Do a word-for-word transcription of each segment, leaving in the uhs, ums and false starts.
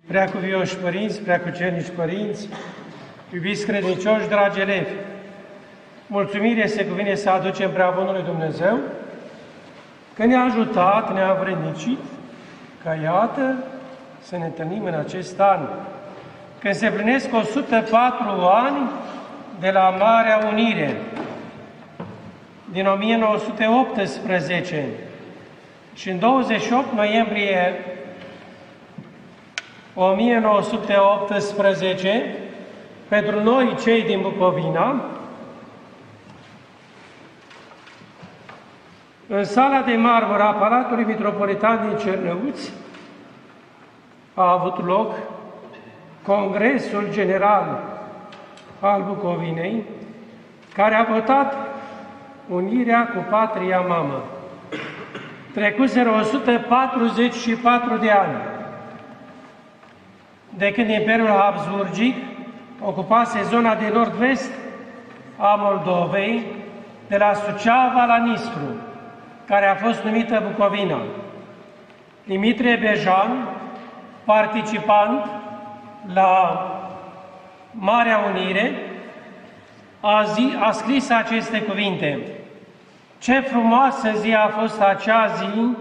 Preacuvioși părinți, preacucernici părinți, iubiți credincioși, dragi elevi, mulțumire se cuvine să aducem prea bunului Dumnezeu, că ne-a ajutat, ne-a vrednicit, ca iată să ne întâlnim în acest an, când se plinesc o sută patru ani de la Marea Unire, din o mie nouă sute optsprezece, și în douăzeci și opt noiembrie o mie nouă sute optsprezece, pentru noi, cei din Bucovina, în sala de marmură a Palatului Mitropolitan din Cernăuți a avut loc Congresul General al Bucovinei, care a votat unirea cu patria mamă. Trecuseră o sută patruzeci și patru de ani de când Imperiul Habsburgic ocupase zona de nord-vest a Moldovei, de la Suceava la Nistru, care a fost numită Bucovina. Dimitrie Bejan, participant la Marea Unire, a, zi, a scris aceste cuvinte: ce frumoasă zi a fost acea zi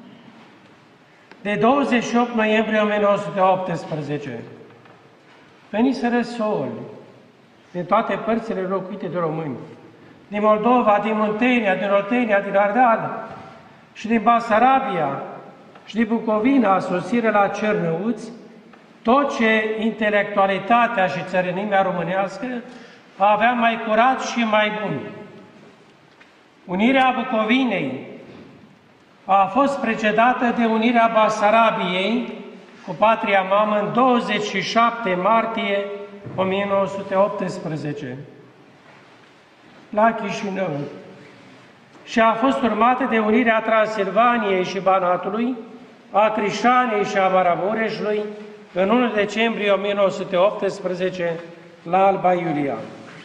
de douăzeci și opt noiembrie o mie nouă sute optsprezece. Veniseră soli din toate părțile locuite de români, din Moldova, din Muntenia, din Oltenia, din Ardeal și din Basarabia și din Bucovina, sosire la Cernăuți, tot ce intelectualitatea și țărănimea românească avea mai curat și mai bun. Unirea Bucovinei a fost precedată de unirea Basarabiei cu patria mamă în douăzeci și șapte martie o mie nouă sute optsprezece la Chișinău și a fost urmată de unirea Transilvaniei și Banatului, a Crișanei și a Maramureșului în unu decembrie o mie nouă sute optsprezece la Alba Iulia.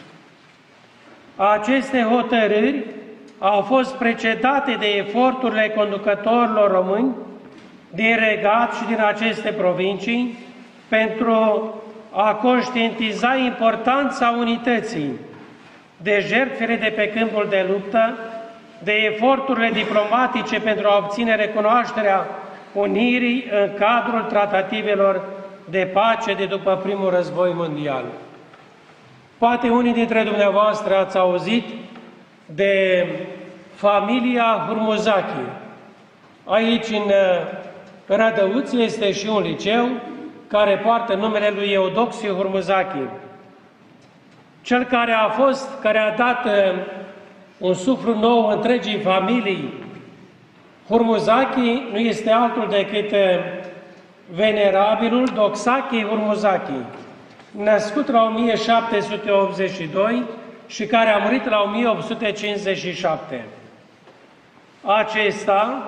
Aceste hotărâri au fost precedate de eforturile conducătorilor români din regat și din aceste provincii pentru a conștientiza importanța unității, de jertfele de pe câmpul de luptă, de eforturile diplomatice pentru a obține recunoașterea unirii în cadrul tratativelor de pace de după primul război mondial. Poate unii dintre dumneavoastră ați auzit de familia Hurmuzachi. Aici, în Rădăuți, este și un liceu care poartă numele lui Eudoxiu Hurmuzachi. Cel care a fost, care a dat un suflu nou întregii familii Hurmuzachi nu este altul decât venerabilul Doxachi Hurmuzachi, născut la o mie șapte sute optzeci și doi și care a murit la o mie opt sute cincizeci și șapte. Acesta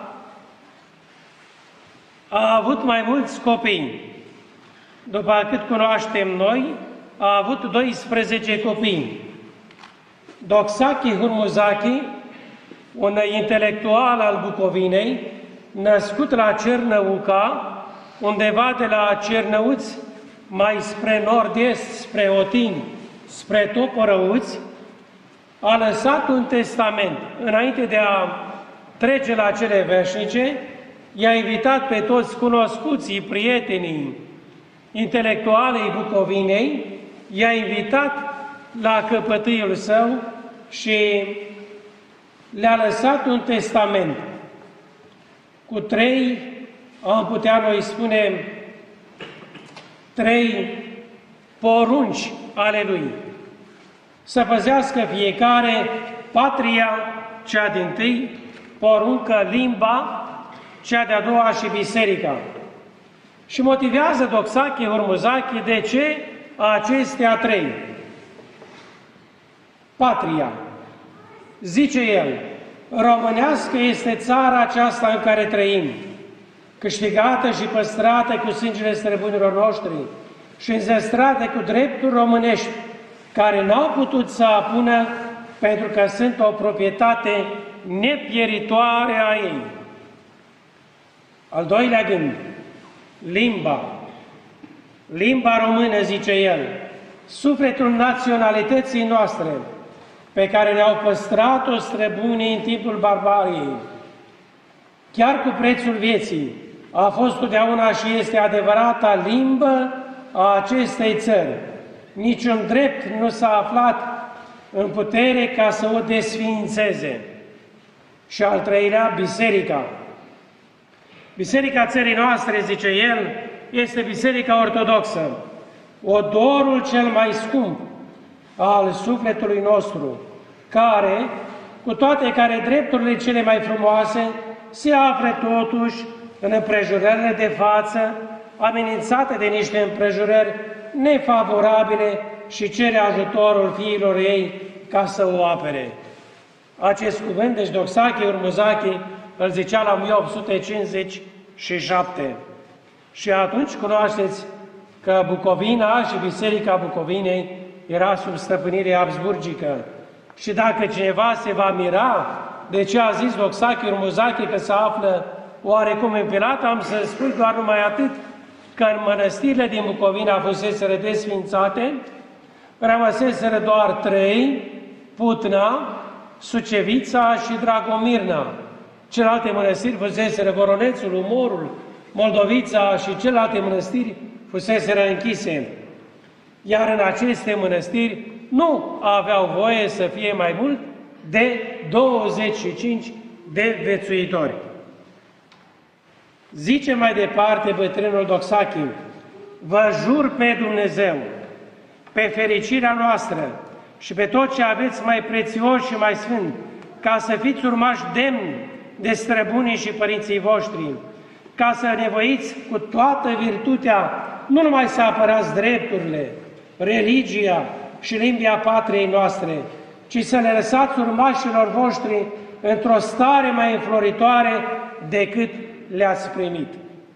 a avut mai mulți copii. După cât cunoaștem noi, a avut doisprezece copii. Doxachi Hurmuzachi, un intelectual al Bucovinei, născut la Cernăuca, undeva de la Cernăuți, mai spre nord-est, spre Otin, spre Toporăuți, a lăsat un testament. Înainte de a trece la cele veșnice, i-a invitat pe toți cunoscuții, prietenii, intelectualei Bucovinei, i-a invitat la căpătâiul său și le-a lăsat un testament cu trei, am putea noi spune, trei porunci ale lui. Să păzească fiecare patria, cea dintâi, poruncă limba, cea de-a doua și biserica. Și motivează Doxachi Hurmuzachi de ce acestea trei. Patria. Zice el, românească este țara aceasta în care trăim, câștigată și păstrată cu sângele străbunilor noștri și înzestrată cu drepturi românești, care n-au putut să apună pentru că sunt o proprietate nepieritoare a ei. Al doilea gând, limba. Limba română, zice el, sufletul naționalității noastre, pe care ne-au păstrat-o străbunii în timpul barbariei. Chiar cu prețul vieții, a fost totdeauna și este adevărata limbă a acestei țări. Niciun drept nu s-a aflat în putere ca să o desființeze. Și al treilea, biserica. Biserica țării noastre, zice el, este Biserica Ortodoxă, odorul cel mai scump al sufletului nostru, care, cu toate care drepturile cele mai frumoase, se află totuși în împrejurările de față, amenințate de niște împrejurări nefavorabile și cere ajutorul fiilor ei ca să o apere. Acest cuvânt, deci Doxache Urmuzaki, îl zicea la o mie opt sute cincizeci și șapte. Și atunci cunoașteți că Bucovina și Biserica Bucovinei era sub stăpânire habsburgică. Și dacă cineva se va mira de ce a zis Doxache Urmuzaki că se află oarecum împilat, am să spun doar numai atât, că în mănăstirile din Bucovina fuseseră desfințate, rămăseseră doar trei, Putna, Sucevița și Dragomirna. Celelalte mănăstiri fuseseră Voronețul, Umorul, Moldovița și celelalte mănăstiri fuseseră închise. Iar în aceste mănăstiri nu aveau voie să fie mai mult de douăzeci și cinci de viețuitori. Zice mai departe bătrânul Doxachi: vă jur pe Dumnezeu, pe fericirea noastră și pe tot ce aveți mai prețios și mai sfânt, ca să fiți urmași demni de străbunii și părinții voștri, ca să nevoiți cu toată virtutea nu numai să apărați drepturile, religia și limba patriei noastre, ci să le lăsați urmașilor voștri într-o stare mai înfloritoare decât le-ați primit.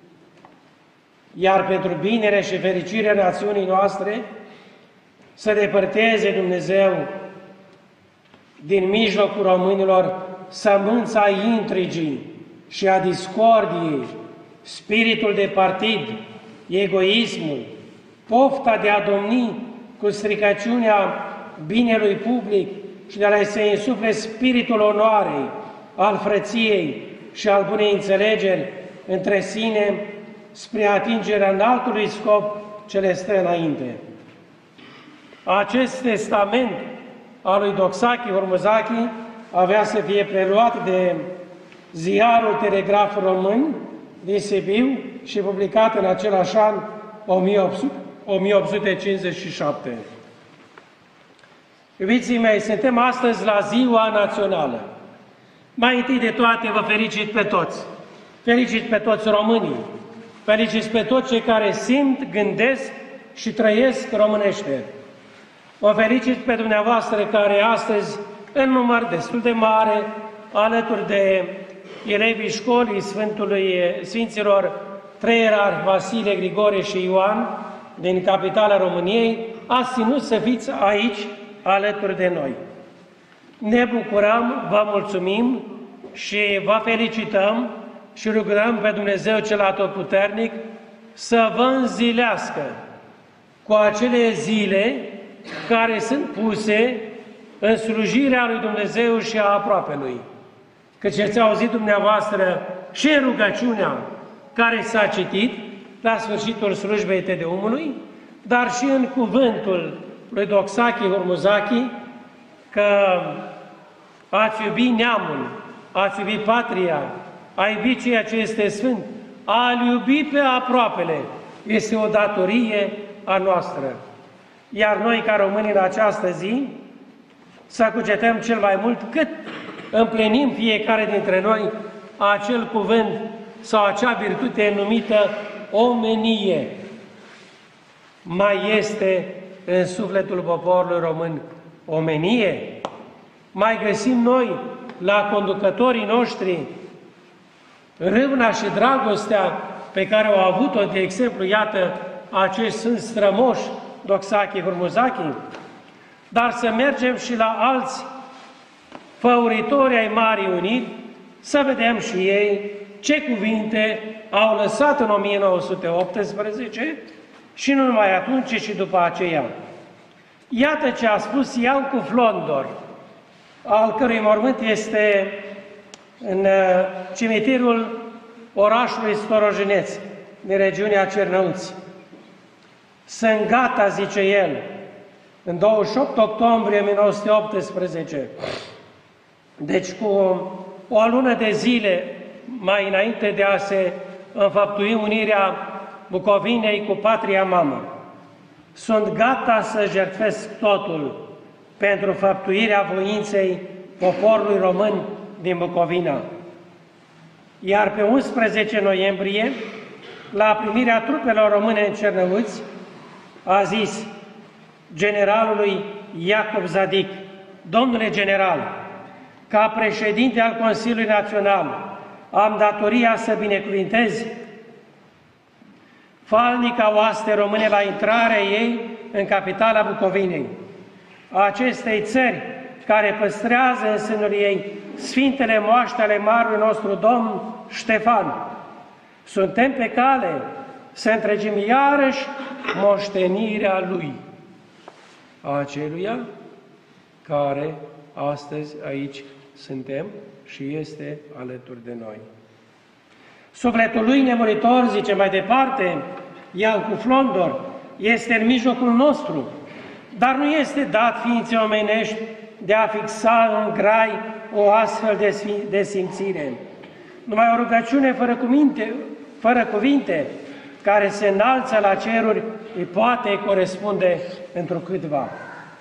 Iar pentru binele și fericirea națiunii noastre, să depărteze Dumnezeu din mijlocul românilor sămânța intrigii și a discordiei, spiritul de partid, egoismul, pofta de a domni cu stricăciunea binelui public și de a le se însufle spiritul onoarei, al frăției și al bunei înțelegeri între sine spre atingerea înaltului scop ce le stă înainte. Acest testament al lui Doxache Urmuzaki avea să fie preluat de ziarul Telegraf Român din Sibiu și publicat în același an o mie opt sute cincizeci și șapte. Iubiții mei, suntem astăzi la Ziua Națională. Mai întâi de toate vă felicit pe toți. Felicit pe toți românii. Felicit pe toți cei care simt, gândesc și trăiesc românește. Vă felicit pe dumneavoastră care astăzi, în număr destul de mare, alături de elevii școlii Sfântului Sfinților Trei Ierarhi Vasile, Grigore și Ioan din capitala României, ați ținut să fiți aici alături de noi. Ne bucurăm, vă mulțumim și vă felicităm și rugăm pe Dumnezeu cel Atotputernic să vă înzilească cu acele zile care sunt puse în slujirea lui Dumnezeu și a aproapelui. Căci ați auzit dumneavoastră și în rugăciunea care s-a citit la sfârșitul slujbei Tedeumului, dar și în cuvântul lui Doxache Urmuzaki, că ați iubi neamul, ați iubi patria, a iubi ceea ce este sfânt, a-L iubi pe aproapele, este o datorie a noastră. Iar noi, ca români, în această zi, să cugetăm cel mai mult cât împlinim fiecare dintre noi acel cuvânt sau acea virtute numită omenie. Mai este în sufletul poporului român omenie? Mai găsim noi la conducătorii noștri râvna și dragostea pe care au avut-o, de exemplu, iată, acești sunt strămoși, Doxache Urmuzaki, dar să mergem și la alți făuritori ai Marii Uniri, să vedem și ei ce cuvinte au lăsat în o mie nouă sute optsprezece și nu numai atunci, ci și după aceea. Iată ce a spus Ian Cuflondor, al cărui mormânt este în cimitirul orașului Storojeneț, din regiunea Cernăuți. Sunt gata, zice el, în douăzeci și opt octombrie o mie nouă sute optsprezece, deci cu o lună de zile mai înainte de a se înfăptui unirea Bucovinei cu patria mamă. Sunt gata să jertfesc totul pentru făptuirea voinței poporului român din Bucovina. Iar pe unsprezece noiembrie, la primirea trupelor române în Cernăuți, a zis generalului Iacob Zadic: domnule general, ca președinte al Consiliului Național, am datoria să binecuvintez falnica oaste române la intrarea ei în capitala Bucovinei, a acestei țări care păstrează în sânul ei sfintele moaște ale marului nostru Domn Ștefan. Suntem pe cale să întregim iarăși moștenirea lui, a aceluia care astăzi aici suntem și este alături de noi. Sufletul lui nemuritor, zice mai departe Ian Cuflondor, este în mijlocul nostru, dar nu este dat ființe omenești de a fixa în grai o astfel de, de simțire. Numai o rugăciune fără cuvinte, fără cuvinte, care se înalță la ceruri, îi poate corespunde întrucâtva.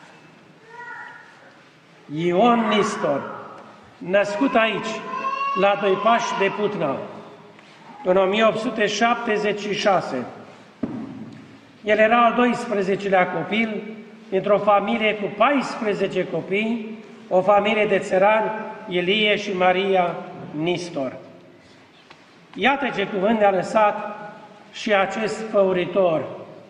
Ion Nistor, născut aici, la doi pași de Putna, în o mie opt sute șaptezeci și șase. El era al doisprezecelea copil dintr-o familie cu paisprezece copii, o familie de țărani, Ilie și Maria Nistor. Iată ce cuvânt ne-a lăsat și acest făuritor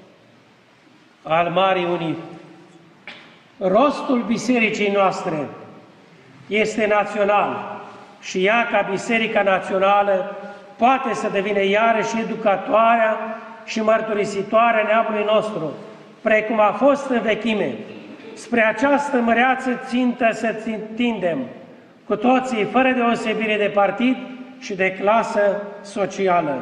al Marii Unii. Rostul bisericii noastre este național și ea, ca biserica națională, poate să devină iarăși educatoarea și mărturisitoarea neamului nostru, precum a fost în vechime. Spre această măreață țintă să tindem, cu toții, fără deosebire de partid și de clasă socială.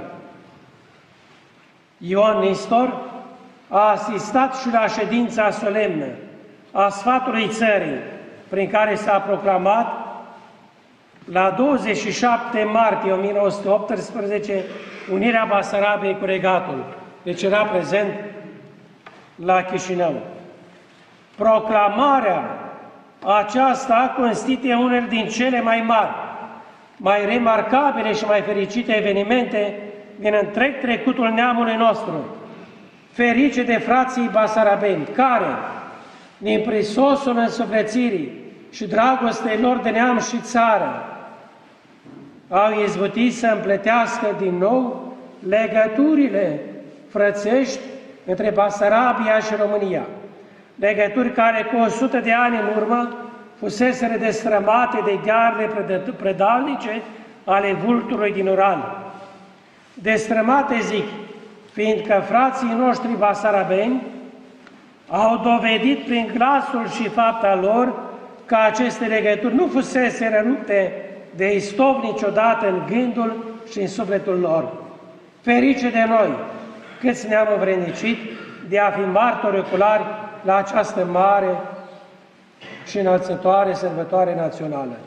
Ion Nistor a asistat și la ședința solemnă a Sfatului Țării, prin care s-a proclamat la douăzeci și șapte martie o mie nouă sute optsprezece unirea Basarabiei cu Regatul. Deci era prezent la Chișinău. Proclamarea aceasta constituie unul din cele mai mari, mai remarcabile și mai fericite evenimente din întreg trecutul neamului nostru. Ferice de frații basarabeni, care, din prisosul însuflețirii și dragostei lor de neam și țară, au izbutit să împletească din nou legăturile frățești între Basarabia și România, legături care cu o sută de ani în urmă fuseseră destrămate de ghearele predalnice ale vulturului din Ural. Destrămate, zic, fiindcă frații noștri basarabeni au dovedit prin glasul și fapta lor că aceste legături nu fusese rupte de istov niciodată în gândul și în sufletul lor. Ferice de noi, câți ne-am învrednicit de a fi martori oculari la această mare și înălțătoare sărbătoare națională.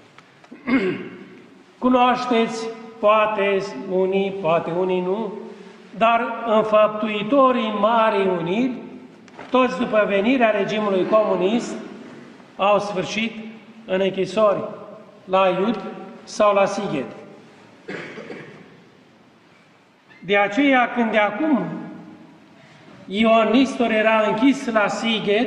Cunoașteți, poate unii, poate unii nu, dar înfăptuitorii Marii Uniri, toți după venirea regimului comunist, au sfârșit în închisori, la Iud sau la Sighet. De aceea, când de acum Ion Nistor era închis la Sighet,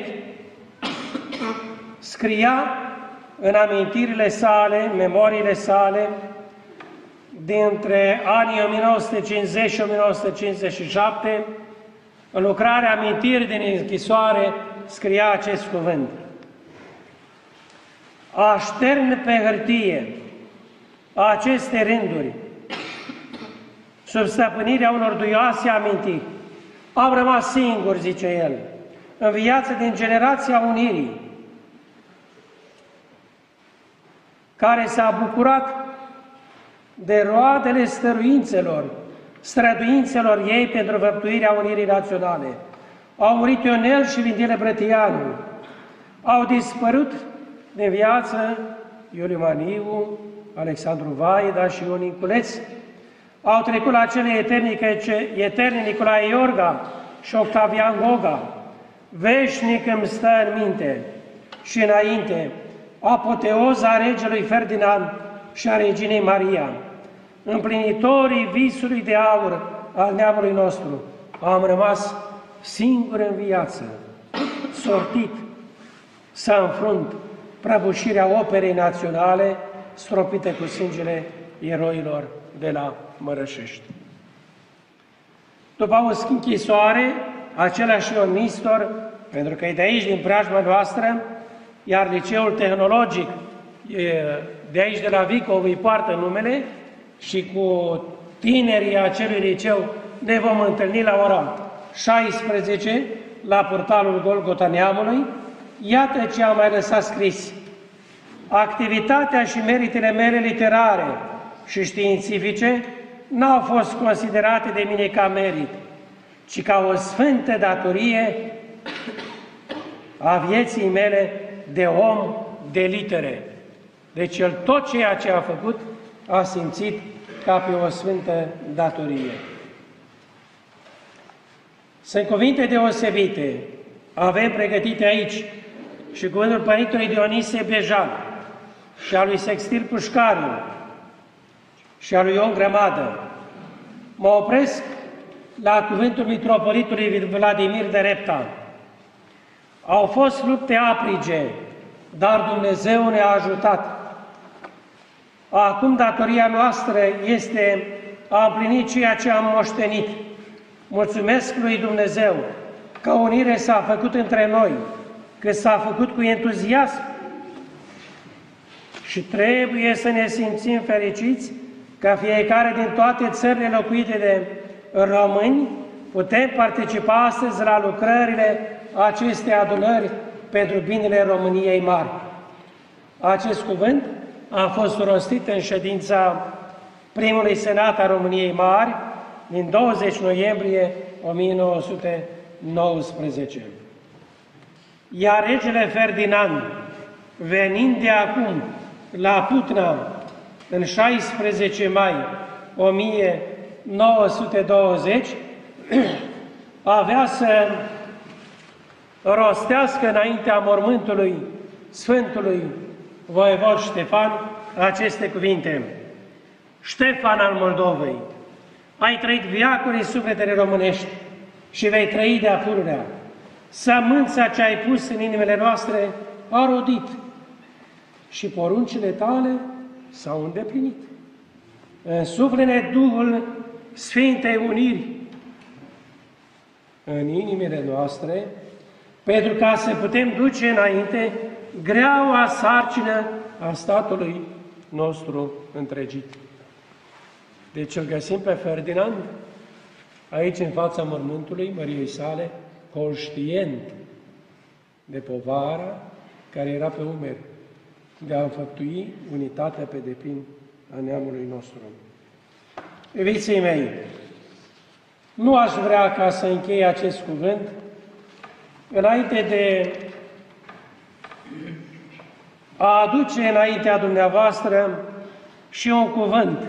scria în amintirile sale, memoriile sale, dintre anii o mie nouă sute cincizeci și o mie nouă sute cincizeci și șapte, în lucrarea Amintiri din închisoare, scria acest cuvânt: aștern pe hârtie aceste rânduri sub stăpânirea unor duioase amintiri Am rămas singuri, zice el, în viața din generația unirii, care s-a bucurat de roadele stăruințelor, străduințelor ei pentru văptuirea unirii naționale. Au murit Ionel și Vindile Brătianu, au dispărut de viață Iuliu Maniu, Alexandru Vaida și Ion Niculeț, au trecut la cele eterne, eterne Nicolae Iorga și Octavian Goga. Veșnic îmi stă în minte și înainte apoteoza regelui Ferdinand și a reginei Maria, împlinitorii visului de aur al neamului nostru. Am rămas singur în viață, sortit să înfrunt prăbușirea operei naționale stropite cu sângele eroilor de la Mărășești. După o închisoare, același Ion Nistor, pentru că e de aici, din preajma noastră, iar liceul tehnologic de aici, de la Vicov, îi poartă numele și cu tinerii acelui liceu ne vom întâlni la ora șaisprezece la portalul Golgota Neamului. Iată ce am mai lăsat scris. Activitatea și meritele mele literare și științifice n-au fost considerate de mine ca merit, ci ca o sfântă datorie a vieții mele de om de litere. Deci el tot ceea ce a făcut a simțit ca pe o sfântă datorie. Sunt cuvinte deosebite, avem pregătite aici și cuvântul Părintului Dionise Bejan și a lui Sextil Pușcariu și a lui Ion Grămadă. Mă opresc la cuvântul mitropolitului Vladimir de Repta. Au fost lupte aprige, dar Dumnezeu ne-a ajutat. Acum datoria noastră este a împlini ceea ce am moștenit. Mulțumesc lui Dumnezeu că unire s-a făcut între noi, că s-a făcut cu entuziasm și trebuie să ne simțim fericiți că fiecare din toate țările locuite de români putem participa astăzi la lucrările acestei adunări pentru binele României mari. Acest cuvânt a fost rostit în ședința primului Senat a României Mari din douăzeci noiembrie o mie nouă sute nouăsprezece. Iar regele Ferdinand, venind de acum la Putna în șaisprezece mai o mie nouă sute douăzeci, avea să rostească înaintea mormântului Sfântului Voievod Ștefan aceste cuvinte. Ștefan al Moldovei, ai trăit veacuri în sufletele românești și vei trăi de-a pururea. Sămânța ce ai pus în inimile noastre a rodit și poruncile tale s-au îndeplinit. Însuflă-ne Duhul Sfintei Uniri în inimile noastre, pentru ca să putem duce înainte greaua sarcină a statului nostru întregit. Deci îl găsim pe Ferdinand aici în fața mormântului Măriei sale, conștient de povara care era pe umeri, de a înfăptui unitatea pe deplin a neamului nostru. Iubiții mei, nu aș vrea ca să închei acest cuvânt înainte de a aduce înaintea dumneavoastră și un cuvânt,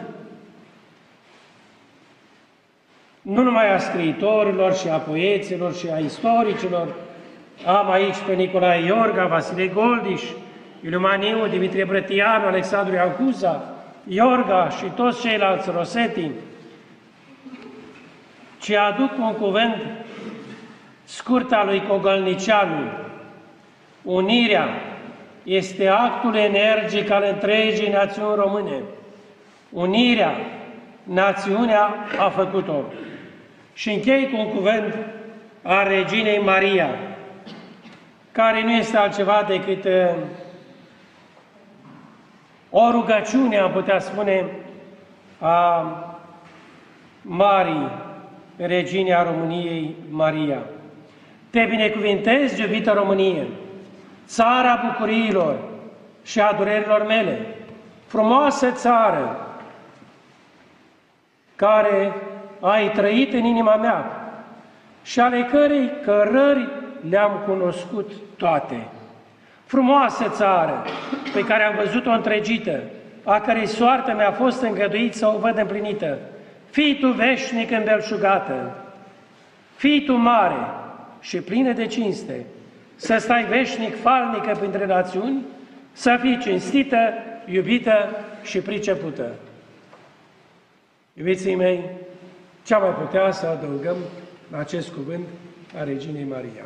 nu numai a scriitorilor și a poeților și a istoricilor. Am aici pe Nicolae Iorga, Vasile Goldiș, Iuliu Maniu, Dimitrie Brătianu, Alexandru Iancuza, Iorga și toți ceilalți Rosetti, ci aduc un cuvânt scurt al lui Cogălnicianu. Unirea este actul energic al întregii națiuni române. Unirea, națiunea a făcut-o. Și închei cu un cuvânt al reginei Maria, care nu este altceva decât uh, o rugăciune, am putea spune, a Marii Regina României, Maria. Te binecuvintez, iubită Românie, țara bucuriilor și a durerilor mele, frumoasă țară care ai trăit în inima mea și ale cărei cărări le-am cunoscut toate. Frumoasă țară pe care am văzut-o întregită, a cărei soartă mi-a fost îngăduit să o văd împlinită. Fii tu veșnic îmbelșugată, fii tu mare și plină de cinste, să stai veșnic falnică printre națiuni, să fii cinstită, iubită și pricepută. Iubiții mei, ce am mai putea să adăugăm la acest cuvânt a Reginei Maria?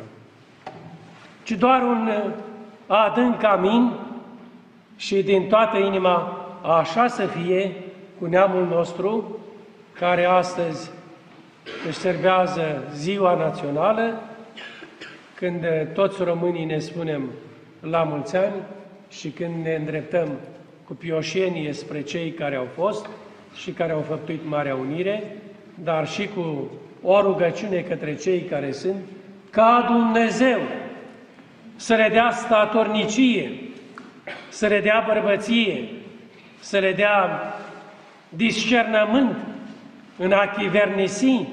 Ci doar un adânc amin și din toată inima așa să fie cu neamul nostru, care astăzi își servează ziua națională, când toți românii ne spunem la mulți ani și când ne îndreptăm cu pioșenie spre cei care au fost și care au făptuit Marea Unire, dar și cu o rugăciune către cei care sunt, ca Dumnezeu să le dea statornicie, să le dea bărbăție, să le dea discernământ în a chivernisi,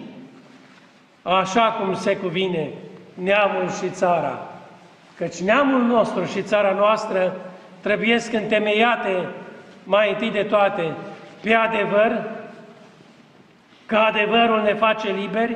așa cum se cuvine, neamul și țara. Căci neamul nostru și țara noastră trebuiesc întemeiate mai întâi de toate pe adevăr, că adevărul ne face liberi,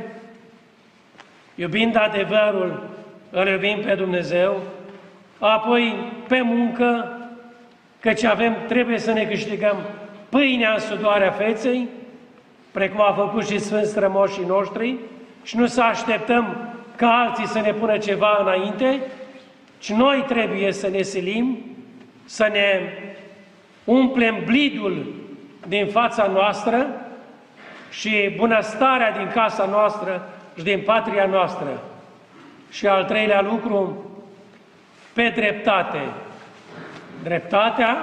iubind adevărul, îl iubim pe Dumnezeu, apoi pe muncă, căci avem, trebuie să ne câștigăm pâinea în sudoarea feței, precum a făcut și Sfânți strămoșii noștri, și nu să așteptăm ca alții să ne pună ceva înainte, ci noi trebuie să ne silim, să ne umplem blidul din fața noastră și bunăstarea din casa noastră și din patria noastră. Și al treilea lucru, pe dreptate. Dreptatea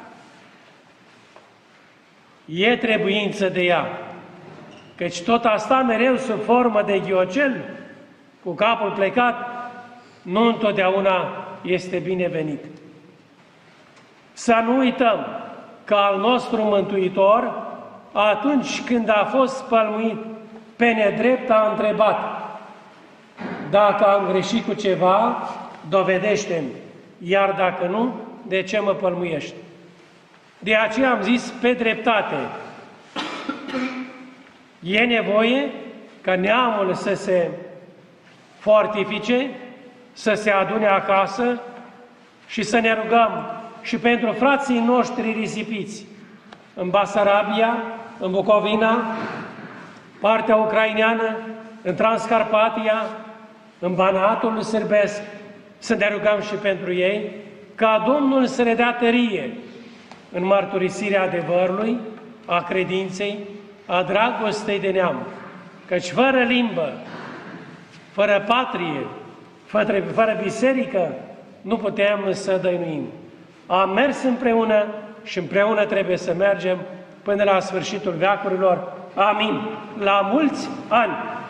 e trebuință de ea, căci tot asta mereu sub formă de ghiocel, cu capul plecat, nu întotdeauna este binevenit. Să nu uităm că al nostru Mântuitor, atunci când a fost spălmuit pe nedrept, a întrebat: dacă am greșit cu ceva, dovedește-mi, iar dacă nu, de ce mă pălmuiești? De aceea am zis pe dreptate. E nevoie ca neamul să se fortifice, să se adune acasă și să ne rugăm și pentru frații noștri risipiți în Basarabia, în Bucovina, partea ucraineană, în Transcarpatia, în Banatul sârbesc, să ne rugăm și pentru ei, ca Domnul să le dea tărie în mărturisirea adevărului, a credinței, a dragostei de neam, căci fără limbă, fără patrie, fără, fără biserică, nu putem să dăinuim. Am mers împreună și împreună trebuie să mergem până la sfârșitul veacurilor. Amin. La mulți ani!